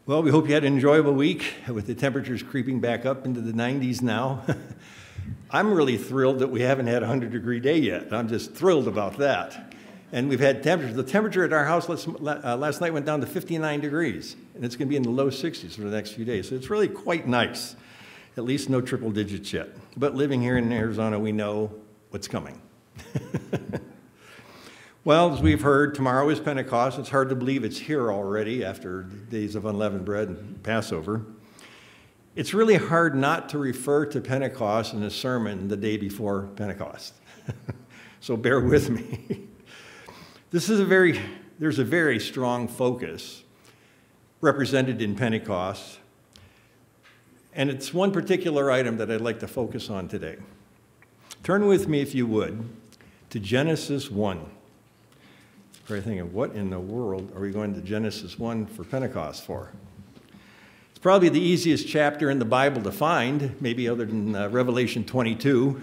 Well, we hope you had an enjoyable week with the temperatures creeping back up into the 90s now. I'm really thrilled that we haven't had a 100-degree day yet. I'm just thrilled about that. And we've had temperatures. The temperature at our house last night went down to 59 degrees, and it's going to be in the low 60s for the next few days. So it's really quite nice. At least no triple digits yet. But living here in Arizona, we know what's coming. Well, as we've heard, tomorrow is Pentecost. It's hard to believe it's here already after days of unleavened bread and Passover. It's really hard not to refer to Pentecost in a sermon the day before Pentecost. So bear with me. There's a very strong focus represented in Pentecost, and it's one particular item that I'd like to focus on today. Turn with me, if you would, to Genesis 1. Probably thinking, what in the world are we going to Genesis 1 for Pentecost for? It's probably the easiest chapter in the Bible to find, maybe other than Revelation 22.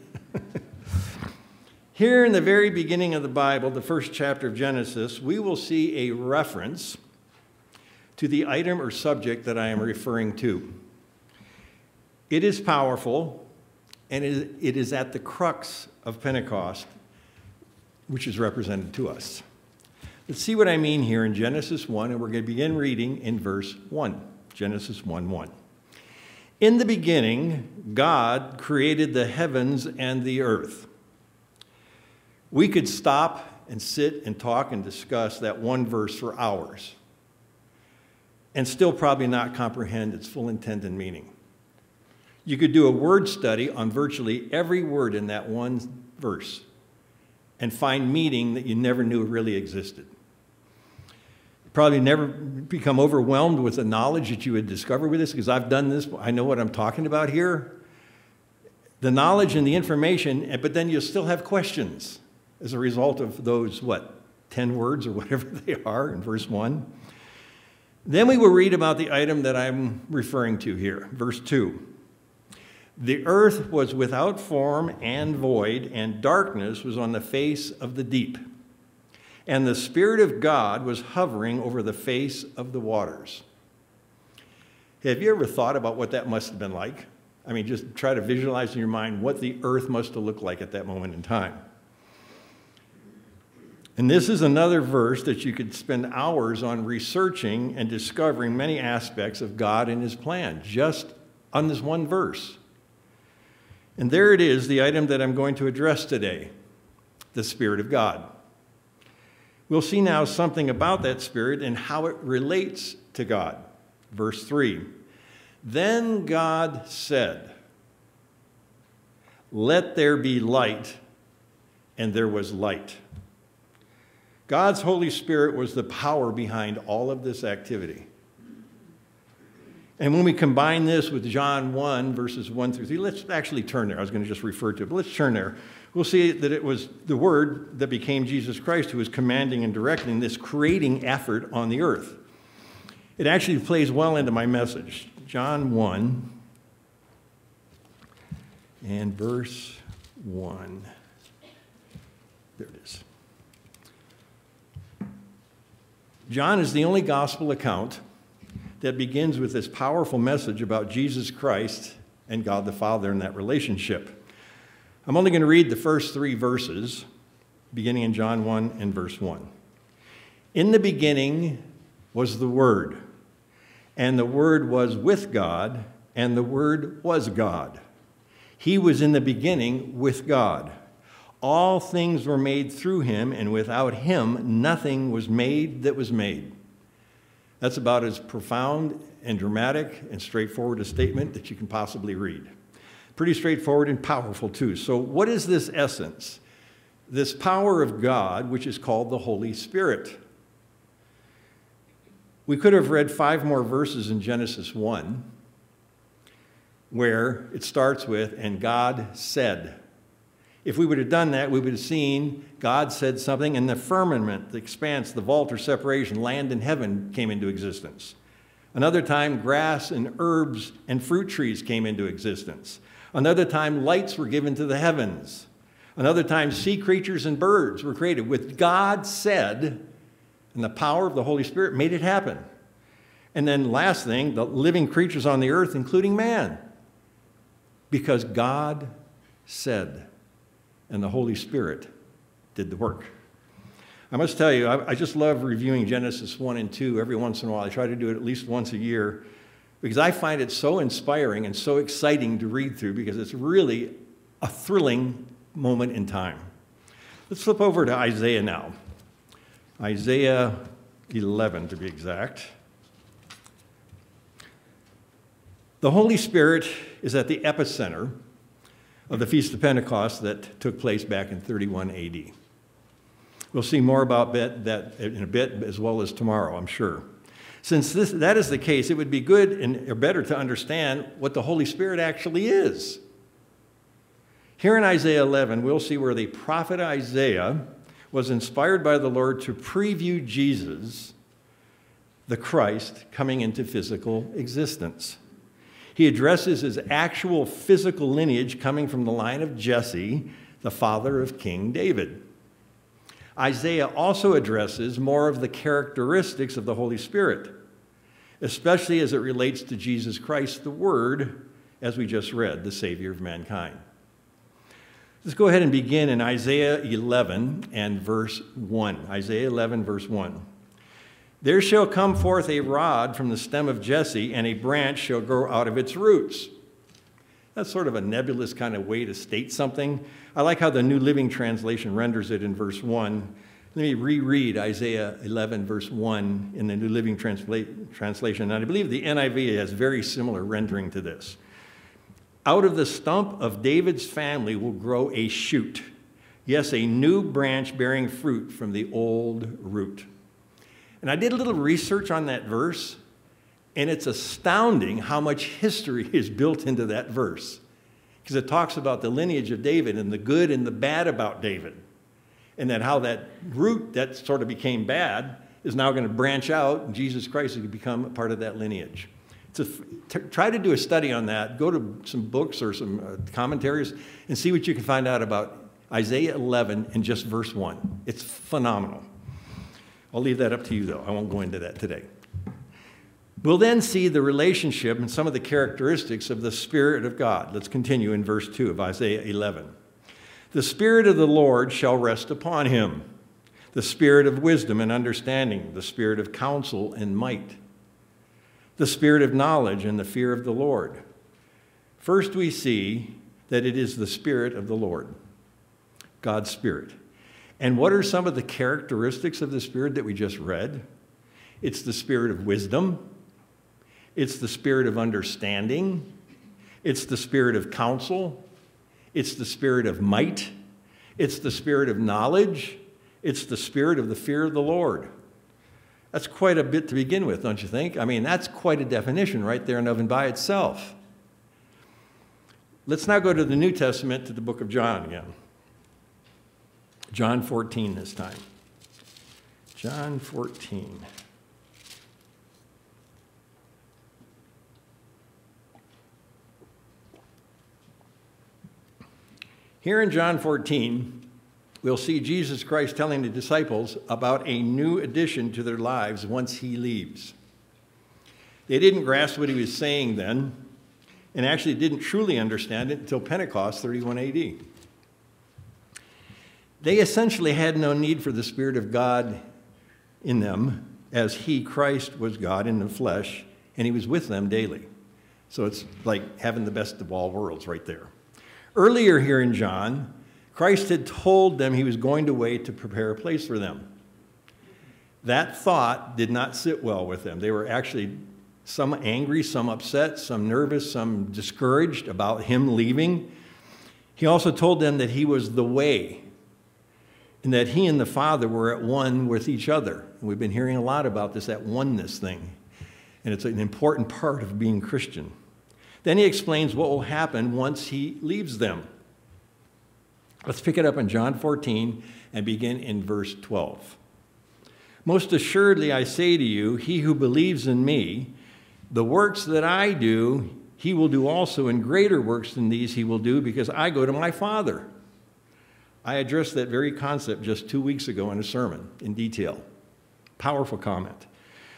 Here in the very beginning of the Bible, the first chapter of Genesis, we will see a reference to the item or subject that I am referring to. It is powerful, and it is at the crux of Pentecost, which is represented to us. Let's see what I mean here in Genesis 1, and we're going to begin reading in verse 1, Genesis 1:1. In the beginning, God created the heavens and the earth. We could stop and sit and talk and discuss that one verse for hours and still probably not comprehend its full intent and meaning. You could do a word study on virtually every word in that one verse and find meaning that you never knew really existed. Probably never become overwhelmed with the knowledge that you would discover with this, because I've done this, I know what I'm talking about here. The knowledge and the information, but then you'll still have questions as a result of those, 10 words or whatever they are in verse 1. Then we will read about the item that I'm referring to here, verse 2. The earth was without form and void, and darkness was on the face of the deep. And the Spirit of God was hovering over the face of the waters. Have you ever thought about what that must have been like? I mean, just try to visualize in your mind what the earth must have looked like at that moment in time. And this is another verse that you could spend hours on researching and discovering many aspects of God and his plan, just on this one verse. And there it is, the item that I'm going to address today, the Spirit of God. We'll see now something about that Spirit and how it relates to God. Verse 3, then God said, let there be light, and there was light. God's Holy Spirit was the power behind all of this activity. And when we combine this with John 1, verses 1 through 3, let's actually turn there. I was going to just refer to it, but let's turn there. We'll see that it was the Word that became Jesus Christ who was commanding and directing this creating effort on the earth. It actually plays well into my message. John 1 and verse 1. There it is. John is the only gospel account that begins with this powerful message about Jesus Christ and God the Father in that relationship. I'm only going to read the first 3 verses, beginning in John 1 and verse 1. In the beginning was the Word, and the Word was with God, and the Word was God. He was in the beginning with God. All things were made through him, and without him nothing was made that was made. That's about as profound and dramatic and straightforward a statement that you can possibly read. Pretty straightforward and powerful too. So what is this essence? This power of God, which is called the Holy Spirit. We could have read 5 more verses in Genesis 1, where it starts with, and God said. If we would have done that, we would have seen God said something, and the firmament, the expanse, the vault or separation, land and heaven came into existence. Another time, grass and herbs and fruit trees came into existence. Another time, lights were given to the heavens. Another time, sea creatures and birds were created. With God said, and the power of the Holy Spirit made it happen. And then last thing, the living creatures on the earth, including man. Because God said, and the Holy Spirit did the work. I must tell you, I just love reviewing Genesis 1 and 2 every once in a while. I try to do it at least once a year because I find it so inspiring and so exciting to read through because it's really a thrilling moment in time. Let's flip over to Isaiah now. Isaiah 11, to be exact. The Holy Spirit is at the epicenter of the Feast of Pentecost that took place back in 31 AD. We'll see more about that in a bit, as well as tomorrow, I'm sure. Since that is the case, it would be good or better to understand what the Holy Spirit actually is. Here in Isaiah 11, we'll see where the prophet Isaiah was inspired by the Lord to preview Jesus, the Christ, coming into physical existence. He addresses his actual physical lineage coming from the line of Jesse, the father of King David. Isaiah also addresses more of the characteristics of the Holy Spirit, especially as it relates to Jesus Christ, the Word, as we just read, the Savior of mankind. Let's go ahead and begin in Isaiah 11 and verse 1. Isaiah 11, verse 1. There shall come forth a rod from the stem of Jesse, and a branch shall grow out of its roots. That's sort of a nebulous kind of way to state something. I like how the New Living Translation renders it in verse 1. Let me reread Isaiah 11, verse 1 in the New Living Translation. And I believe the NIV has very similar rendering to this. Out of the stump of David's family will grow a shoot. Yes, a new branch bearing fruit from the old root. And I did a little research on that verse, and it's astounding how much history is built into that verse. Because it talks about the lineage of David and the good and the bad about David. And then how that root that sort of became bad is now going to branch out, and Jesus Christ is going to become a part of that lineage. Try to do a study on that. Go to some books or some commentaries and see what you can find out about Isaiah 11 in just verse 1. It's phenomenal. I'll leave that up to you, though. I won't go into that today. We'll then see the relationship and some of the characteristics of the Spirit of God. Let's continue in verse 2 of Isaiah 11. The Spirit of the Lord shall rest upon him, the Spirit of wisdom and understanding, the Spirit of counsel and might, the Spirit of knowledge and the fear of the Lord. First, we see that it is the Spirit of the Lord, God's Spirit. And what are some of the characteristics of the Spirit that we just read? It's the Spirit of wisdom. It's the Spirit of understanding. It's the Spirit of counsel. It's the Spirit of might. It's the Spirit of knowledge. It's the Spirit of the fear of the Lord. That's quite a bit to begin with, don't you think? I mean, that's quite a definition right there in and by itself. Let's now go to the New Testament, to the book of John again. John 14 this time. John 14. Here in John 14, we'll see Jesus Christ telling the disciples about a new addition to their lives once he leaves. They didn't grasp what he was saying then, and actually didn't truly understand it until Pentecost, 31 AD. They essentially had no need for the Spirit of God in them, as he, Christ, was God in the flesh, and he was with them daily. So it's like having the best of all worlds right there. Earlier here in John, Christ had told them he was going away to prepare a place for them. That thought did not sit well with them. They were actually some angry, some upset, some nervous, some discouraged about him leaving. He also told them that he was the way, and that he and the Father were at one with each other. And we've been hearing a lot about this, that oneness thing. And it's an important part of being Christian. Then he explains what will happen once he leaves them. Let's pick it up in John 14 and begin in verse 12. Most assuredly I say to you, he who believes in me, the works that I do, he will do also, and greater works than these he will do, because I go to my Father. I addressed that very concept just 2 weeks ago in a sermon in detail. Powerful comment.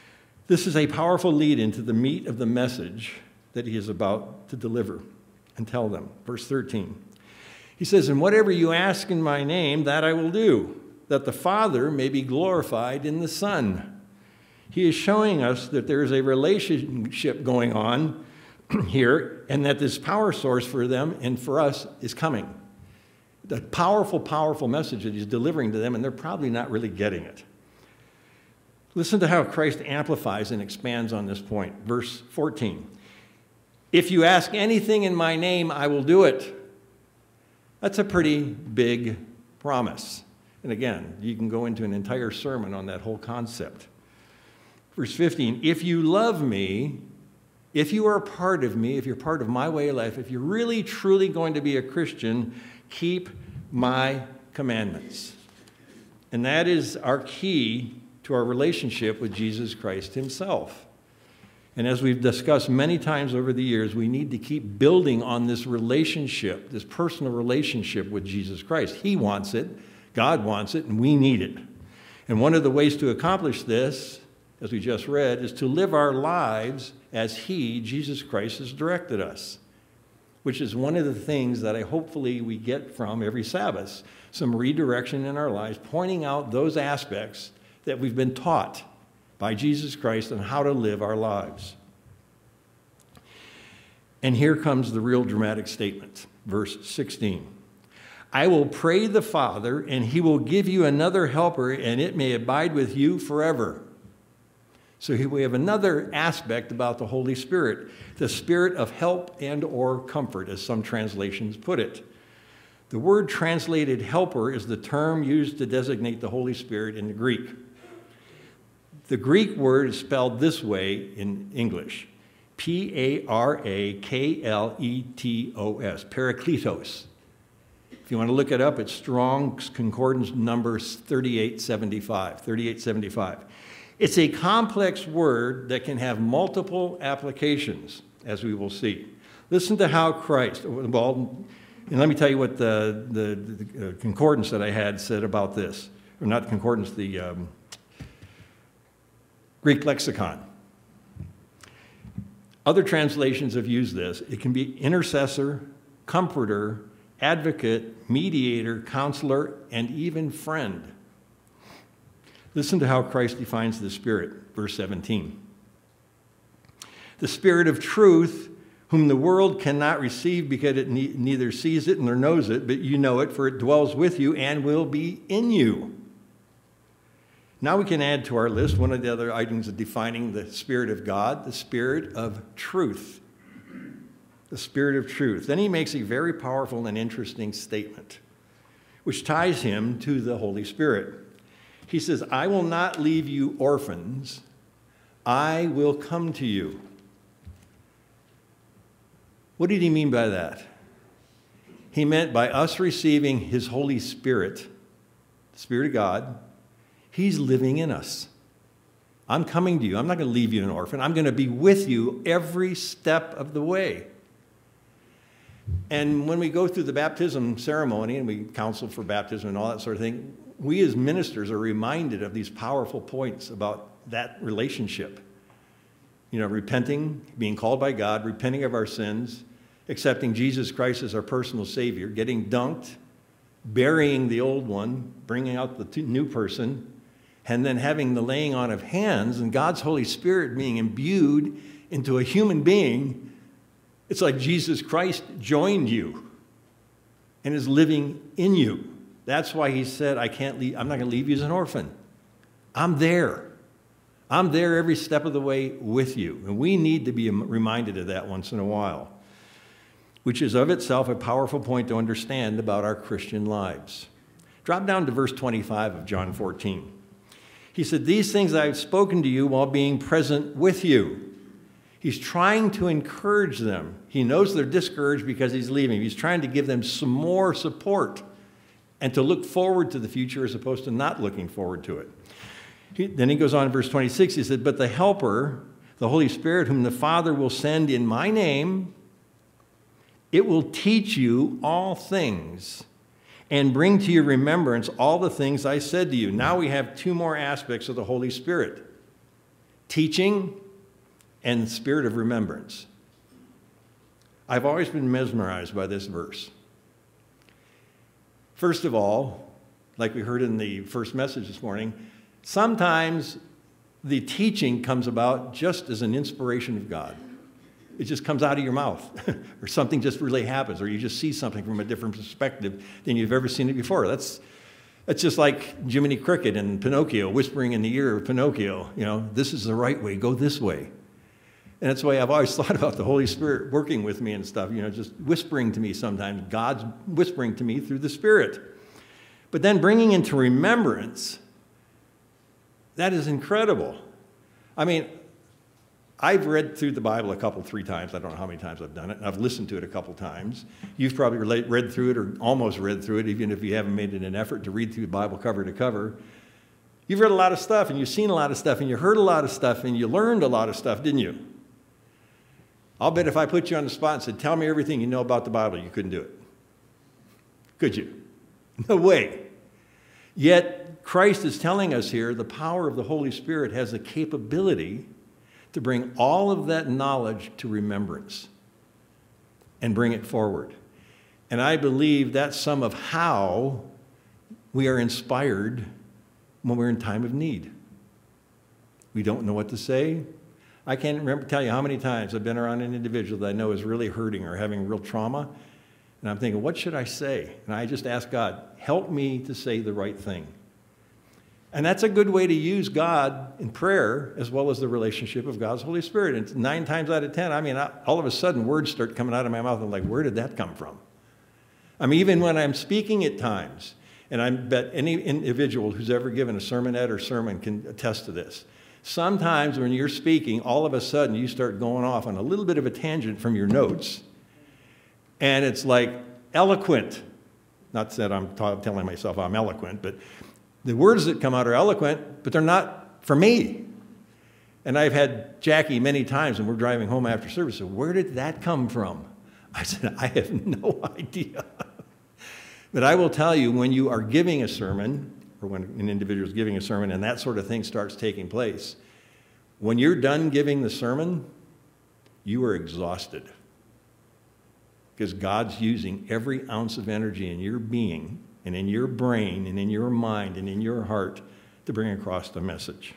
This is a powerful lead into the meat of the message that he is about to deliver and tell them. Verse 13. He says, "And whatever you ask in my name, that I will do, that the Father may be glorified in the Son." He is showing us that there is a relationship going on here, and that this power source for them and for us is coming. The powerful, powerful message that he's delivering to them, and they're probably not really getting it. Listen to how Christ amplifies and expands on this point. Verse 14. "If you ask anything in my name, I will do it." That's a pretty big promise. And again, you can go into an entire sermon on that whole concept. Verse 15, "If you love me, if you are a part of me, if you're part of my way of life, if you're really, truly going to be a Christian, keep my commandments." And that is our key to our relationship with Jesus Christ himself. And as we've discussed many times over the years, we need to keep building on this relationship, this personal relationship with Jesus Christ. He wants it, God wants it, and we need it. And one of the ways to accomplish this, as we just read, is to live our lives as he, Jesus Christ, has directed us, which is one of the things that hopefully we get from every Sabbath, some redirection in our lives, pointing out those aspects that we've been taught by Jesus Christ on how to live our lives. And here comes the real dramatic statement, verse 16. "I will pray the Father, and he will give you another helper, and it may abide with you forever." So here we have another aspect about the Holy Spirit, the spirit of help and or comfort, as some translations put it. The word translated helper is the term used to designate the Holy Spirit in the Greek. The Greek word is spelled this way in English, Parakletos, parakletos. If you want to look it up, it's Strong's Concordance number 3875. It's a complex word that can have multiple applications, as we will see. Listen to how Christ, well, and let me tell you what the concordance that I had said about this, or not concordance, the Greek lexicon. Other translations have used this. It can be intercessor, comforter, advocate, mediator, counselor, and even friend. Listen to how Christ defines the Spirit, verse 17. "The Spirit of truth, whom the world cannot receive because it neither sees it nor knows it, but you know it, for it dwells with you and will be in you." Now we can add to our list one of the other items of defining the Spirit of God, the Spirit of truth. The Spirit of truth. Then he makes a very powerful and interesting statement, which ties him to the Holy Spirit. He says, "I will not leave you orphans. I will come to you." What did he mean by that? He meant by us receiving his Holy Spirit, the Spirit of God, he's living in us. I'm coming to you. I'm not going to leave you an orphan. I'm going to be with you every step of the way. And when we go through the baptism ceremony and we counsel for baptism and all that sort of thing, we as ministers are reminded of these powerful points about that relationship. You know, repenting, being called by God, repenting of our sins, accepting Jesus Christ as our personal Savior, getting dunked, burying the old one, bringing out the new person, and then having the laying on of hands and God's Holy Spirit being imbued into a human being. It's like Jesus Christ joined you and is living in you. That's why he said, I'm not going to leave you as an orphan. I'm there. I'm there every step of the way with you. And we need to be reminded of that once in a while, which is of itself a powerful point to understand about our Christian lives. Drop down to verse 25 of John 14. He said, "These things I have spoken to you while being present with you." He's trying to encourage them. He knows they're discouraged because he's leaving. He's trying to give them some more support and to look forward to the future as opposed to not looking forward to it. Then he goes on in verse 26. He said, "But the Helper, the Holy Spirit, whom the Father will send in my name, it will teach you all things and bring to your remembrance all the things I said to you." Now we have two more aspects of the Holy Spirit. teaching, and spirit of remembrance. I've always been mesmerized by this verse. First of all, like we heard in the first message this morning, sometimes the teaching comes about just as an inspiration of God. It just comes out of your mouth, or something just really happens, or you just see something from a different perspective than you've ever seen it before. That's just like Jiminy Cricket and Pinocchio whispering in the ear of Pinocchio, this is the right way, go this way. And that's the way I've always thought about the Holy Spirit working with me and stuff, just whispering to me sometimes. God's whispering to me through the Spirit. But then bringing into remembrance, that is incredible. I mean, I've read through the Bible three times. I don't know how many times I've done it. I've listened to it a couple times. You've probably read through it or almost read through it, even if you haven't made it an effort to read through the Bible cover to cover. You've read a lot of stuff, and you've seen a lot of stuff, and you heard a lot of stuff, and you learned a lot of stuff, didn't you? I'll bet if I put you on the spot and said, tell me everything you know about the Bible, you couldn't do it. Could you? No way. Yet, Christ is telling us here the power of the Holy Spirit has the capability to bring all of that knowledge to remembrance and bring it forward. And I believe that's some of how we are inspired when we're in time of need. We don't know what to say. I can't tell you how many times I've been around an individual that I know is really hurting or having real trauma, and I'm thinking, what should I say? And I just ask God, help me to say the right thing. And that's a good way to use God in prayer as well as the relationship of God's Holy Spirit. And 9 times out of 10, all of a sudden words start coming out of my mouth. I'm like, where did that come from? Even when I'm speaking at times, and I bet any individual who's ever given a sermonette or sermon can attest to this. Sometimes when you're speaking, all of a sudden you start going off on a little bit of a tangent from your notes, and it's like eloquent. Not that I'm telling myself I'm eloquent, but the words that come out are eloquent, but they're not for me. And I've had Jackie many times, and we're driving home after service, so where did that come from? I said, I have no idea. But I will tell you, when you are giving a sermon, or when an individual is giving a sermon and that sort of thing starts taking place, when you're done giving the sermon, you are exhausted. Because God's using every ounce of energy in your being and in your brain and in your mind and in your heart to bring across the message.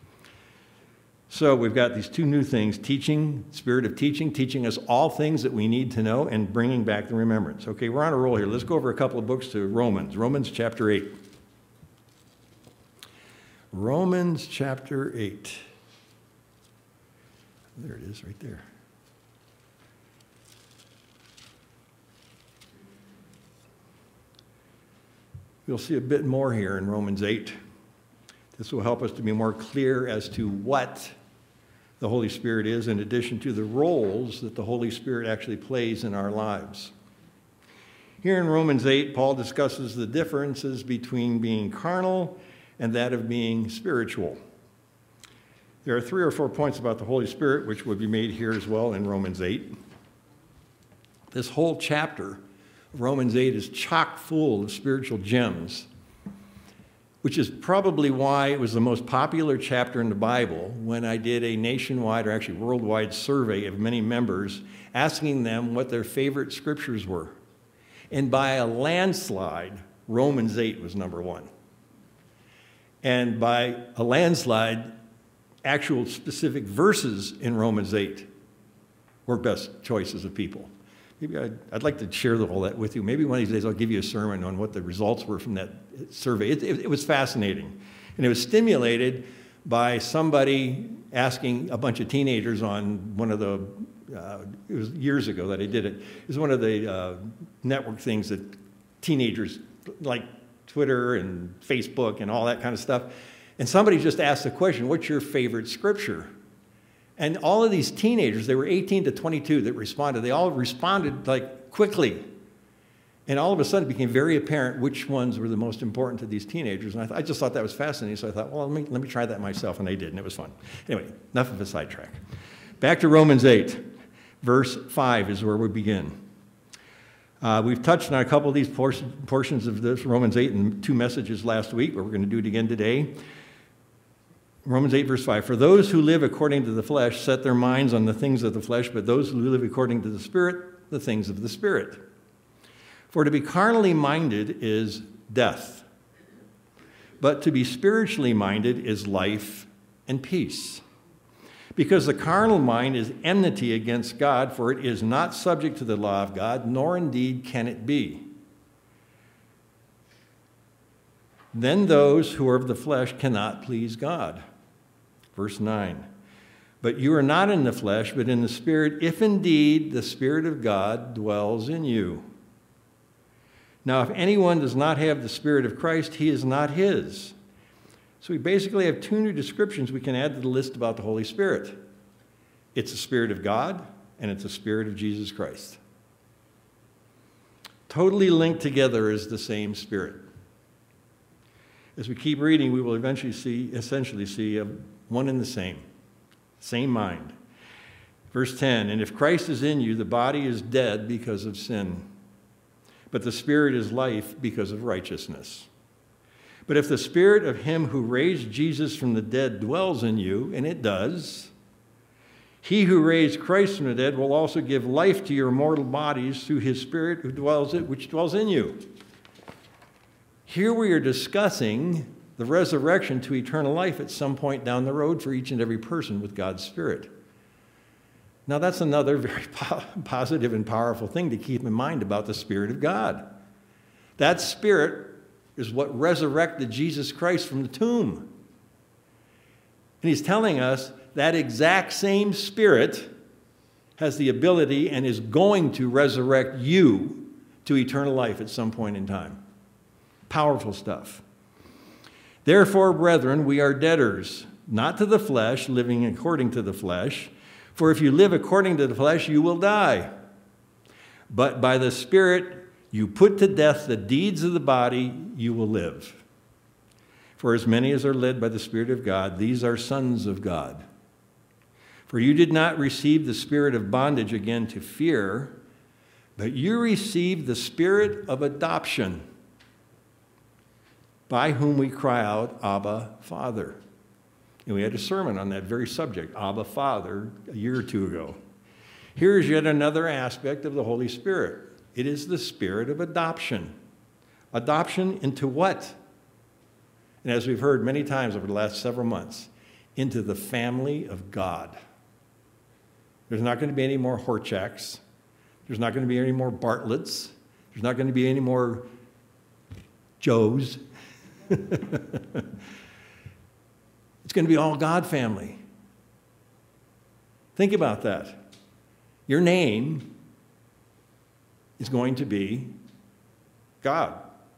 So we've got these 2 new things, teaching, spirit of teaching, teaching us all things that we need to know and bringing back the remembrance. Okay, we're on a roll here. Let's go over a couple of books to Romans chapter 8. Romans chapter 8. There it is right there. We'll see a bit more here in Romans 8. This will help us to be more clear as to what the Holy Spirit is, in addition to the roles that the Holy Spirit actually plays in our lives. Here in Romans 8, Paul discusses the differences between being carnal and that of being spiritual. There are 3 or 4 points about the Holy Spirit which would be made here as well in Romans 8. This whole chapter of Romans 8 is chock full of spiritual gems, which is probably why it was the most popular chapter in the Bible when I did a nationwide, or actually worldwide, survey of many members, asking them what their favorite scriptures were. And by a landslide, Romans 8 was number 1. And by a landslide, actual specific verses in Romans 8 were best choices of people. Maybe I'd like to share all that with you. Maybe one of these days I'll give you a sermon on what the results were from that survey. It was fascinating. And it was stimulated by somebody asking a bunch of teenagers on one of the, it was years ago that I did it. It was one of the network things that teenagers, like Twitter and Facebook and all that kind of stuff. And somebody just asked the question, what's your favorite scripture? And all of these teenagers, they were 18 to 22 that responded. They all responded like quickly. And all of a sudden it became very apparent which ones were the most important to these teenagers. And I just thought that was fascinating. So I thought, well, let me try that myself. And I did, and it was fun. Anyway, enough of a sidetrack. Back to Romans 8. Verse 5 is where we begin. We've touched on a couple of these portions of this Romans 8 in 2 messages last week, but we're going to do it again today. Romans 8, verse 5, for those who live according to the flesh set their minds on the things of the flesh, but those who live according to the Spirit, the things of the Spirit. For to be carnally minded is death, but to be spiritually minded is life and peace. Because the carnal mind is enmity against God, for it is not subject to the law of God, nor indeed can it be. Then those who are of the flesh cannot please God. Verse 9, but you are not in the flesh, but in the Spirit, if indeed the Spirit of God dwells in you. Now, if anyone does not have the Spirit of Christ, he is not his. So we basically have two new descriptions we can add to the list about the Holy Spirit. It's the Spirit of God, and it's the Spirit of Jesus Christ. Totally linked together as the same Spirit. As we keep reading, we will essentially see one and the same mind. Verse 10, and if Christ is in you, the body is dead because of sin, but the Spirit is life because of righteousness. But if the Spirit of him who raised Jesus from the dead dwells in you, and it does, he who raised Christ from the dead will also give life to your mortal bodies through his Spirit which dwells in you. Here we are discussing the resurrection to eternal life at some point down the road for each and every person with God's Spirit. Now that's another very positive and powerful thing to keep in mind about the Spirit of God. That Spirit is what resurrected Jesus Christ from the tomb. And he's telling us that exact same Spirit has the ability and is going to resurrect you to eternal life at some point in time. Powerful stuff. Therefore, brethren, we are debtors, not to the flesh, living according to the flesh. For if you live according to the flesh, you will die. But by the Spirit, you put to death the deeds of the body, you will live. For as many as are led by the Spirit of God, these are sons of God. For you did not receive the spirit of bondage again to fear, but you received the Spirit of adoption, by whom we cry out, Abba, Father. And we had a sermon on that very subject, Abba, Father, a year or two ago. Here is yet another aspect of the Holy Spirit. It is the Spirit of adoption. Adoption into what? And as we've heard many times over the last several months, into the family of God. There's not going to be any more Horchaks. There's not going to be any more Bartletts. There's not going to be any more Joes. It's going to be all God family. Think about that. Your name is going to be God.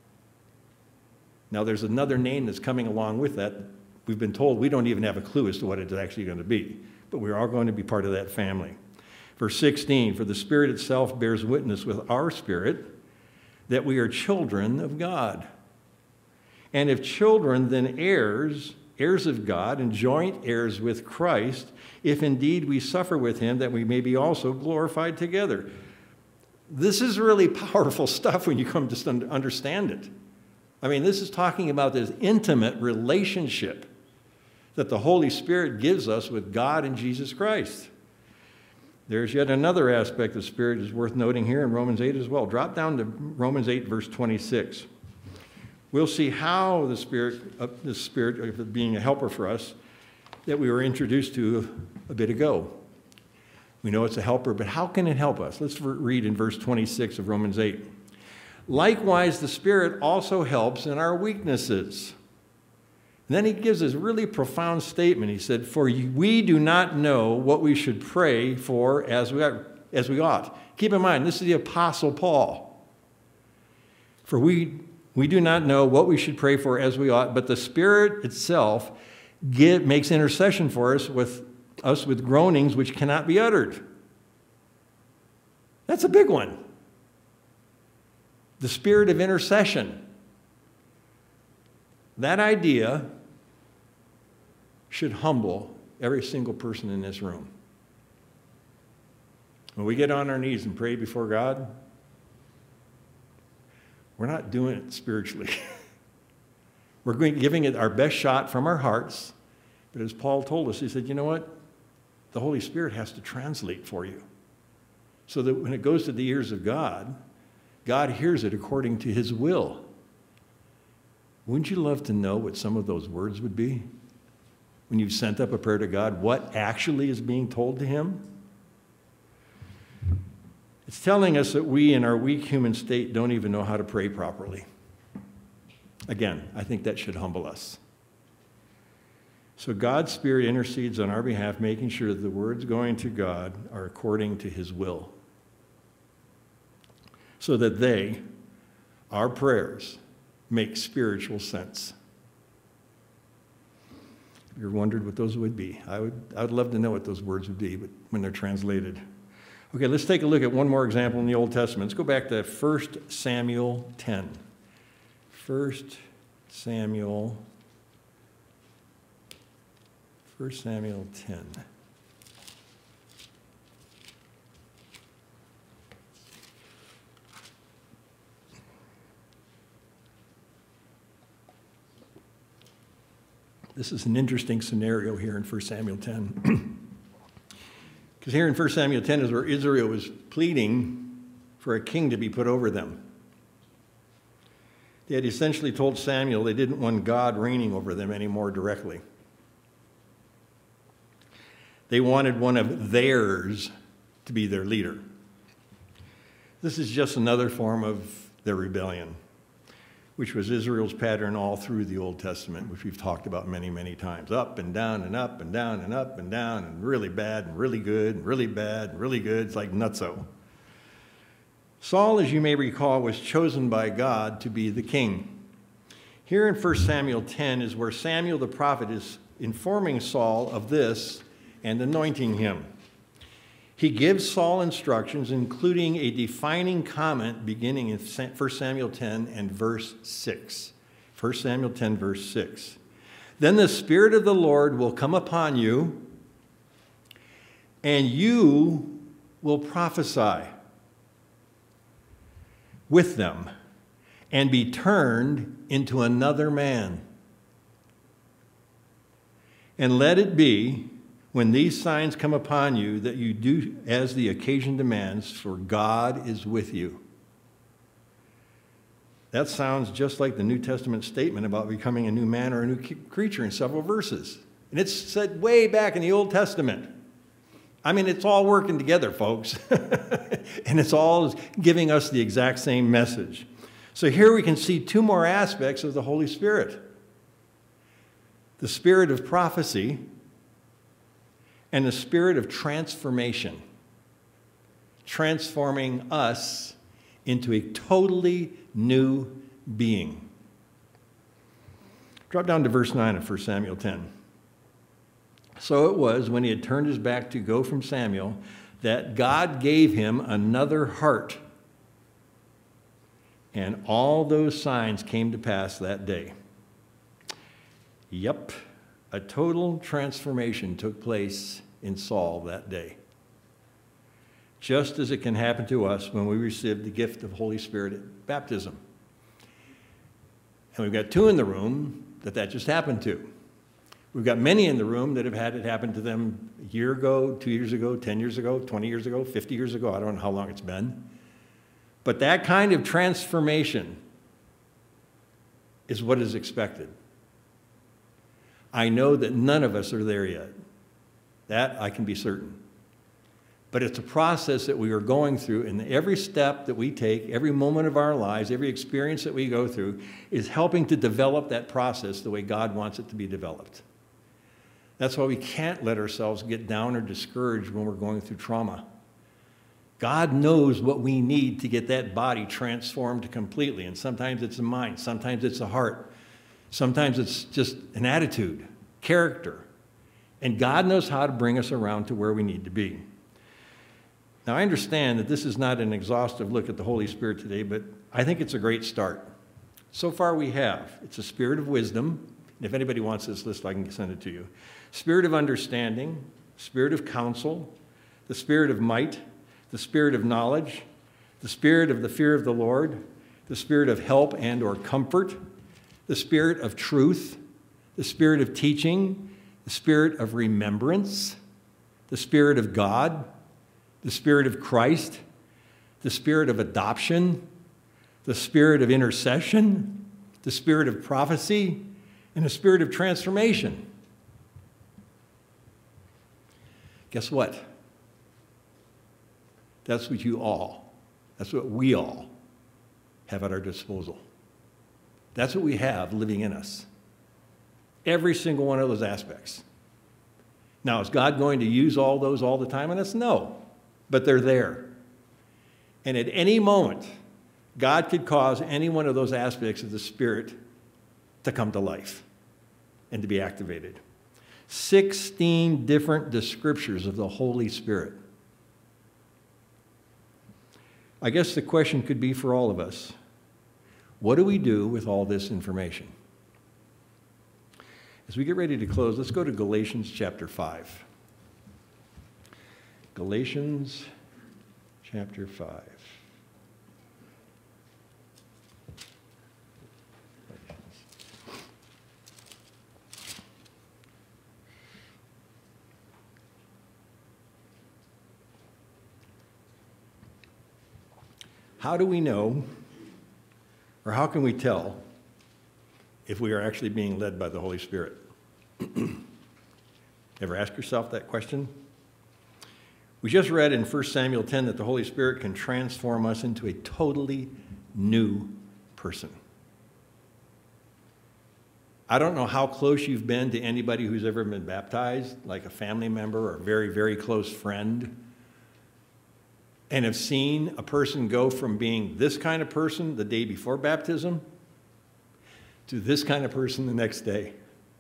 Now, there's another name that's coming along with that. We've been told we don't even have a clue as to what it's actually going to be, but we're all going to be part of that family. Verse 16, for the Spirit itself bears witness with our spirit that we are children of God. And if children, then heirs, heirs of God, and joint heirs with Christ, if indeed we suffer with him, that we may be also glorified together. This is really powerful stuff when you come to understand it. I mean, this is talking about this intimate relationship that the Holy Spirit gives us with God and Jesus Christ. There's yet another aspect of Spirit is worth noting here in Romans 8 as well. Drop down to Romans 8, verse 26. We'll see how the Spirit of being a helper for us that we were introduced to a bit ago. We know it's a helper, but how can it help us? Let's read in verse 26 of Romans 8. Likewise, the Spirit also helps in our weaknesses. And then he gives this really profound statement. He said, for we do not know what we should pray for as we ought. Keep in mind, this is the Apostle Paul. For we do not know what we should pray for as we ought, but the Spirit itself makes intercession for us with groanings which cannot be uttered. That's a big one. The spirit of intercession. That idea should humble every single person in this room. When we get on our knees and pray before God, we're not doing it spiritually. We're giving it our best shot from our hearts, But as Paul told us, he said, you know what? The Holy Spirit has to translate for you. So that when it goes to the ears of God, God hears it according to his will. Wouldn't you love to know what some of those words would be? When you've sent up a prayer to God, what actually is being told to him? It's telling us that we in our weak human state don't even know how to pray properly. Again, I think that should humble us. So God's Spirit intercedes on our behalf, making sure that the words going to God are according to his will. So that they, our prayers, make spiritual sense. Have you ever wondered what those would be? I would love to know what those words would be, but when they're translated. Okay, let's take a look at one more example in the Old Testament. Let's go back to 1 Samuel 10. 1 Samuel 10. This is an interesting scenario here in 1 Samuel 10. Because here in 1 Samuel 10 is where Israel was pleading for a king to be put over them. They had essentially told Samuel they didn't want God reigning over them anymore directly. They wanted one of theirs to be their leader. This is just another form of their rebellion, which was Israel's pattern all through the Old Testament, which we've talked about many, many times. Up and down and up and down and up and down, and really bad and really good and really bad and really good. It's like nutso. Saul, as you may recall, was chosen by God to be the king. Here in 1 Samuel 10 is where Samuel the prophet is informing Saul of this and anointing him. He gives Saul instructions, including a defining comment beginning in 1 Samuel 10 and verse 6. 1 Samuel 10, verse 6. Then the Spirit of the Lord will come upon you, and you will prophesy with them and be turned into another man. And let it be, when these signs come upon you, that you do as the occasion demands, for God is with you. That sounds just like the New Testament statement about becoming a new man or a new creature in several verses. And it's said way back in the Old Testament. I mean, it's all working together, folks. And it's all giving us the exact same message. So here we can see two more aspects of the Holy Spirit. The spirit of prophecy and the spirit of transformation, transforming us into a totally new being. Drop down to verse 9 of 1 Samuel 10. So it was, when he had turned his back to go from Samuel, that God gave him another heart. And all those signs came to pass that day. Yep. A total transformation took place in Saul that day. Just as it can happen to us when we receive the gift of Holy Spirit at baptism. And we've got two in the room that just happened to. We've got many in the room that have had it happen to them a year ago, 2 years ago, 10 years ago, 20 years ago, 50 years ago. I don't know how long it's been. But that kind of transformation is what is expected. I know that none of us are there yet. That I can be certain. But it's a process that we are going through, and every step that we take, every moment of our lives, every experience that we go through is helping to develop that process the way God wants it to be developed. That's why we can't let ourselves get down or discouraged when we're going through trauma. God knows what we need to get that body transformed completely, and sometimes it's a mind, sometimes it's a heart, sometimes it's just an attitude, character. And God knows how to bring us around to where we need to be. Now, I understand that this is not an exhaustive look at the Holy Spirit today, but I think it's a great start. So far we have. It's a spirit of wisdom. And if anybody wants this list, I can send it to you. Spirit of understanding, spirit of counsel, the spirit of might, the spirit of knowledge, the spirit of the fear of the Lord, the spirit of help and or comfort, the spirit of truth, the spirit of teaching, the Spirit of remembrance, the Spirit of God, the Spirit of Christ, the Spirit of adoption, the Spirit of intercession, the Spirit of prophecy, and the Spirit of transformation. Guess what? That's what we all have at our disposal. That's what we have living in us. Every single one of those aspects. Now, is God going to use all those all the time in us? No, but they're there. And at any moment, God could cause any one of those aspects of the Spirit to come to life and to be activated. 16 different descriptors of the Holy Spirit. I guess the question could be for all of us, what do we do with all this information? As we get ready to close, let's go to Galatians chapter 5. Galatians chapter 5. How do we know, or how can we tell, if we are actually being led by the Holy Spirit? Ever ask yourself that question? We just read in 1 Samuel 10 that the Holy Spirit can transform us into a totally new person. I don't know how close you've been to anybody who's ever been baptized, like a family member or a very, very close friend, and have seen a person go from being this kind of person the day before baptism to this kind of person the next day.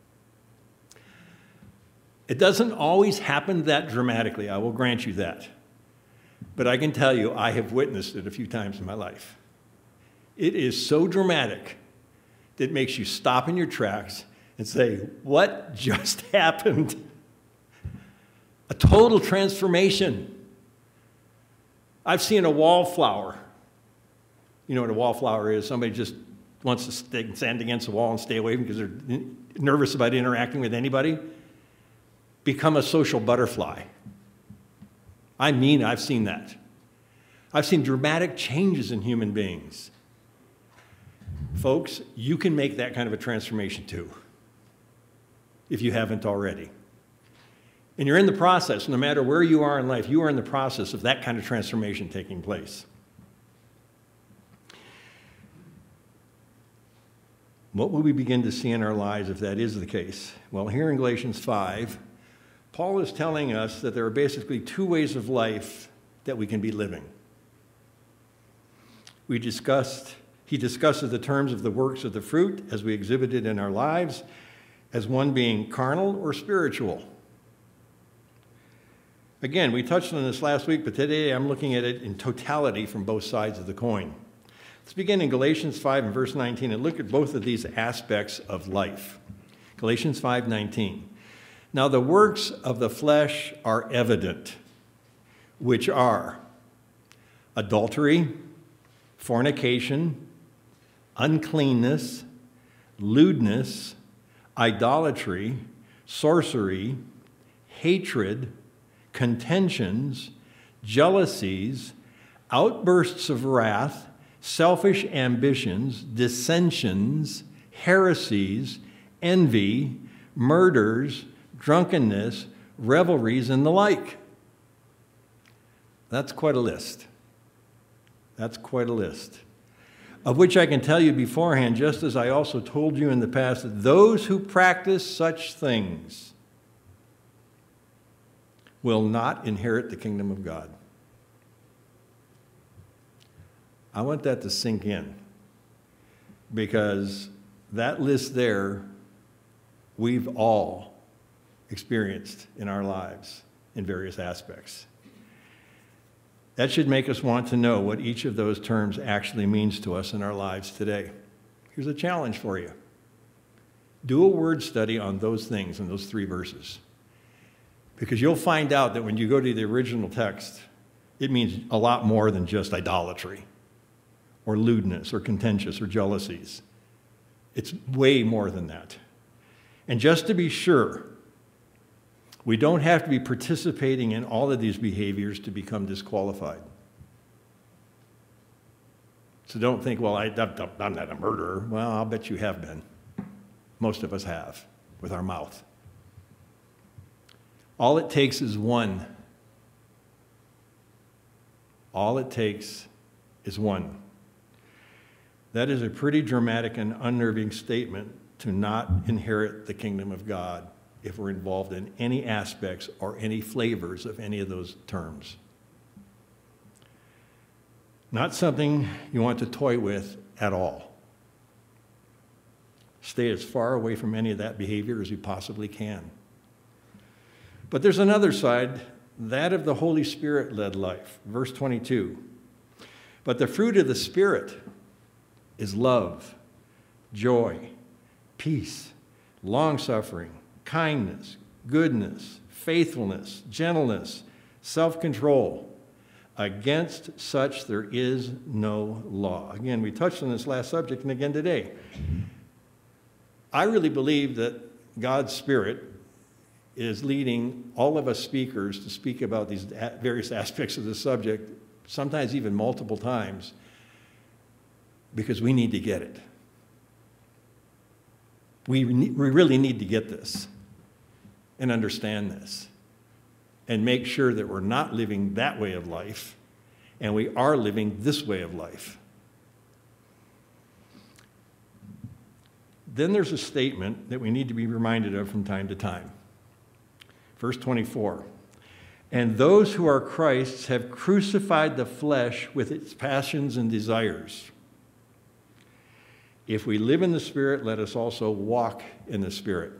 It doesn't always happen that dramatically, I will grant you that. But I can tell you, I have witnessed it a few times in my life. It is so dramatic that it makes you stop in your tracks and say, what just happened? A total transformation. I've seen a wallflower. You know what a wallflower is? Somebody just wants to stand against the wall and stay away because they're nervous about interacting with anybody. Become a social butterfly. I mean, I've seen that. I've seen dramatic changes in human beings. Folks, you can make that kind of a transformation too, if you haven't already. And you're in the process, no matter where you are in life, you are in the process of that kind of transformation taking place. What will we begin to see in our lives if that is the case? Well, here in Galatians 5, Paul is telling us that there are basically two ways of life that we can be living. He discusses the terms of the works of the fruit as we exhibited in our lives, as one being carnal or spiritual. Again, we touched on this last week, but today I'm looking at it in totality from both sides of the coin. Let's begin in Galatians 5 and verse 19 and look at both of these aspects of life. Galatians 5:19. Now the works of the flesh are evident, which are adultery, fornication, uncleanness, lewdness, idolatry, sorcery, hatred, contentions, jealousies, outbursts of wrath, selfish ambitions, dissensions, heresies, envy, murders, drunkenness, revelries, and the like. That's quite a list. That's quite a list. Of which I can tell you beforehand, just as I also told you in the past, that those who practice such things will not inherit the kingdom of God. I want that to sink in, because that list there, we've all experienced in our lives in various aspects. That should make us want to know what each of those terms actually means to us in our lives today. Here's a challenge for you. Do a word study on those things in those 3 verses. Because you'll find out that when you go to the original text, it means a lot more than just idolatry or lewdness or contentious or jealousies. It's way more than that. And just to be sure, We don't have to be participating in all of these behaviors to become disqualified. So don't think, well, I'm not a murderer. Well, I'll bet you have been. Most of us have, with our mouth. All it takes is one. All it takes is one. That is a pretty dramatic and unnerving statement to not inherit the kingdom of God if we're involved in any aspects or any flavors of any of those terms. Not something you want to toy with at all. Stay as far away from any of that behavior as you possibly can. But there's another side, that of the Holy Spirit-led life. Verse 22. But the fruit of the Spirit is love, joy, peace, long-suffering, kindness, goodness, faithfulness, gentleness, self-control. Against such there is no law. Again, we touched on this last subject and again today. I really believe that God's Spirit is leading all of us speakers to speak about these various aspects of the subject, sometimes even multiple times, because we need to get it. We really need to get this and understand this and make sure that we're not living that way of life and we are living this way of life. Then there's a statement that we need to be reminded of from time to time. Verse 24, and those who are Christ's have crucified the flesh with its passions and desires. If we live in the Spirit, let us also walk in the Spirit.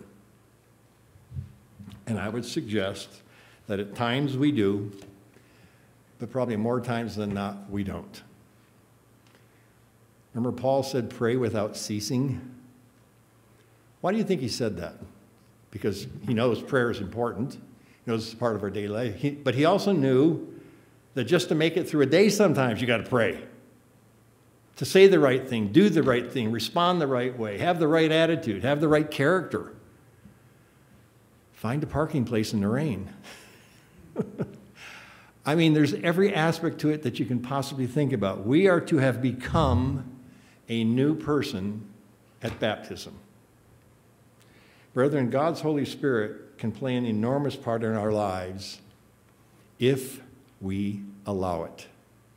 And I would suggest that at times we do, but probably more times than not, we don't. Remember Paul said, pray without ceasing? Why do you think he said that? Because he knows prayer is important. He knows it's part of our daily life. But he also knew that just to make it through a day sometimes you got to pray. To say the right thing, do the right thing, respond the right way, have the right attitude, have the right character. Find a parking place in the rain. I mean, there's every aspect to it that you can possibly think about. We are to have become a new person at baptism. Brethren, God's Holy Spirit can play an enormous part in our lives if we allow it.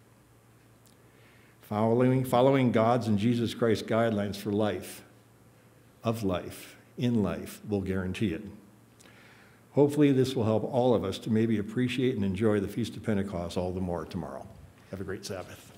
Following God's and Jesus Christ's guidelines for life, of life, in life, will guarantee it. Hopefully this will help all of us to maybe appreciate and enjoy the Feast of Pentecost all the more tomorrow. Have a great Sabbath.